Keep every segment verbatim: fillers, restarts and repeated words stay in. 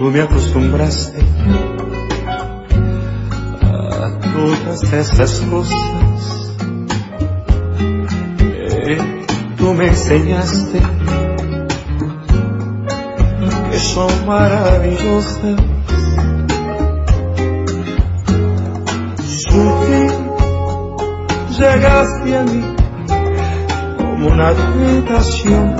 Tú me acostumbraste a todas esas cosas que tú me enseñaste, que son maravillosas. Sutil, llegaste a mí como una tentación,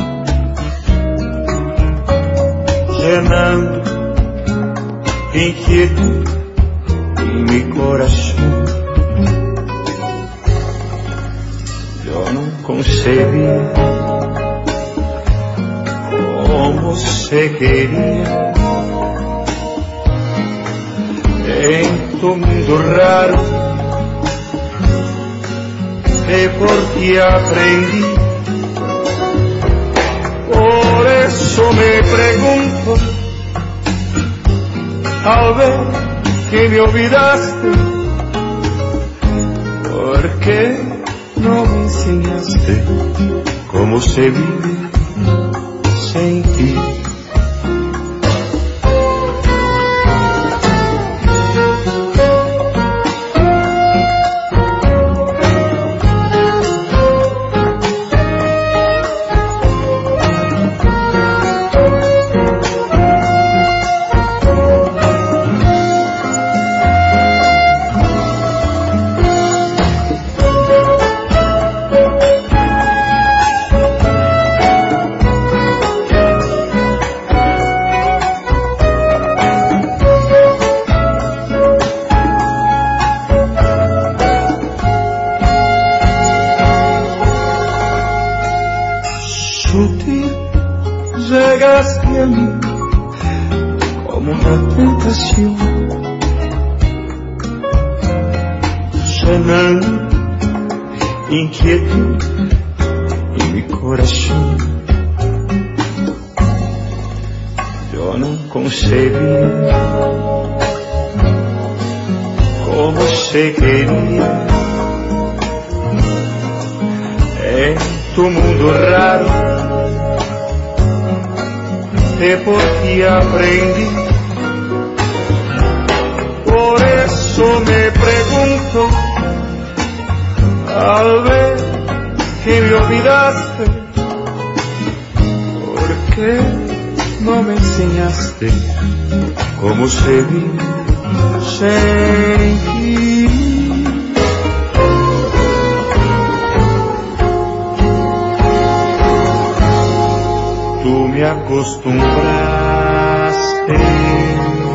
llenando inquietud en mi corazón. Yo no concebía cómo se quería en tu mundo raro, que por ti aprendí. Por eso me pregunto, al ver que me olvidaste, ¿por qué no me enseñaste cómo se vive sin ti? Sutil, llegaste a mí como una tentación, llenando inquietud en mi corazón. Yo no concebía cómo se quería en tu mundo raro, que por ti aprendí. Por eso me pregunto, al ver que me olvidaste, ¿por qué no me enseñaste cómo se vive sin ti? Tú me acostumbraste